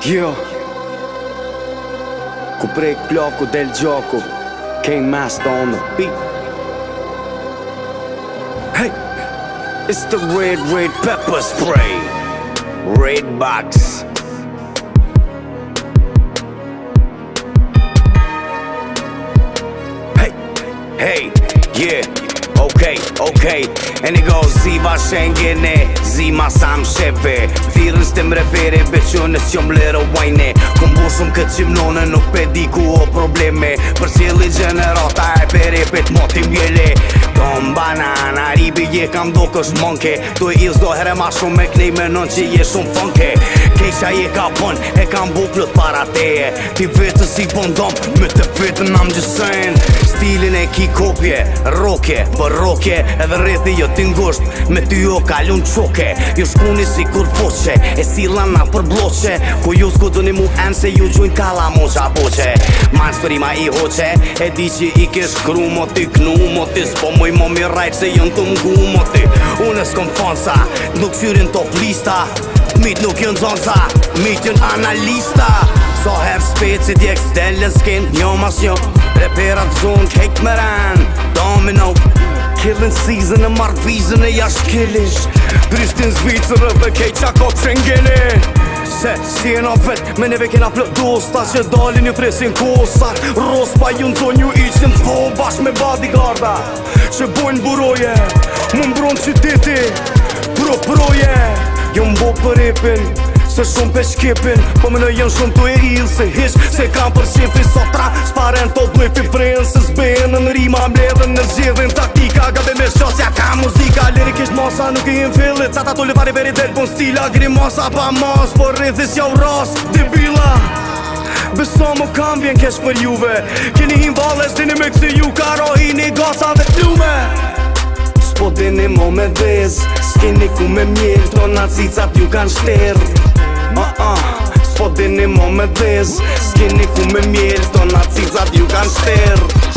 Io ku prej kloku del gjoku King Master on the beat. Hey, it's the red pepper spray. Red box. Hey, yeah, okay. And it goes Ziva Schengene, Zima Sam Shepe. Thirën s'tem repere, beqënës qëm lërë wajne. Kom bushum këtë qimnone, nuk pe di ku o probleme. Për cili generata e pere pet moti mjele. Kom banana, ribi je kam do kësh monke. Tu e ilës do herë ma shumë me knej menon që je shumë funke. Keqa je ka pën, e kam buklët para teje. Ti vetës si bondom, me të vetën I'm just saying. Stilin e ki kopje, rokje, bërrokje. Edhe rrethi jo t'ingusht, me ty jo kalun qoke. Jo shkuni si kur poqe, e silana për bloqe. Ku ju s'ku duni mu enë se ju gjujnë kala moqa boqe. Man shpërima i hoqe, e di që i ke shkru mo ti knu mo ti. S'po muj mo mi rajt se jën të mgu mo ti. Unë s'kom fansa, nuk fyrin top lista. Mit nuk jën zonza, mit jën analista. So her spet si djek s'dellen s'ken, njo mas njo. Reperat zonë kejt me ran, domino. Killing season e marrë vizën e jash killish. Drishtin Zvicër dhe kejt qa kot Schengene. Se si e na vet, me neve kena plët dosta që dalin ju presin kosa. Rospa ju në zonë ju iqin t'fo bashk me bodyguarda që bojnë buroje, më mbron qyteti proje. Jo m'bo për repin, se shumë pe shkipin. Po me në jenë shumë tu e ilë se hish. Se kam për shifi sotra, s'paren to blifi frenë. Se s'bejnë në rima mledhen në zhidhin taktika. Gabe me shqosja ka muzika. Lirikisht masa nuk i jem fillit. Sa ta tulli vari veri del kon stila. Grimasa pa mas, por rrithis jau ras debila. Beso më kam vjen kesh për juve. Keni him vales, dini me kësi ju. Karo hini gaca dhe plume. Po dini mo me dhez, s'keni ku me mjell. Trona cicat ju kan shter. S'po dini mo me dhez, s'keni ku me mjell. Trona cicat ju kan shter.